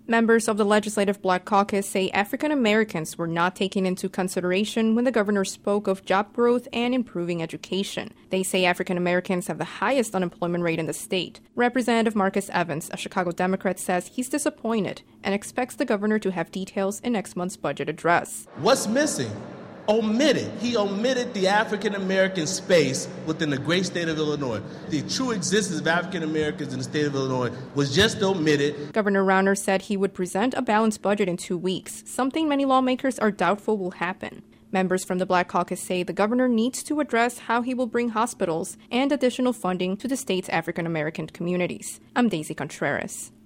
Members of the Legislative Black Caucus say African Americans were not taken into consideration when the governor spoke of job growth and improving education. They say African Americans have the highest unemployment rate in the state. Representative Marcus Evans, a Chicago Democrat, says he's disappointed and expects the governor to have details in next month's budget address. What's missing? Omitted. He omitted the African American space within the great state of Illinois. The true existence of African Americans in the state of Illinois was just omitted. Governor Rauner said he would present a balanced budget in 2 weeks, something many lawmakers are doubtful will happen. Members from the Black Caucus say the governor needs to address how he will bring hospitals and additional funding to the state's African American communities. I'm Daisy Contreras.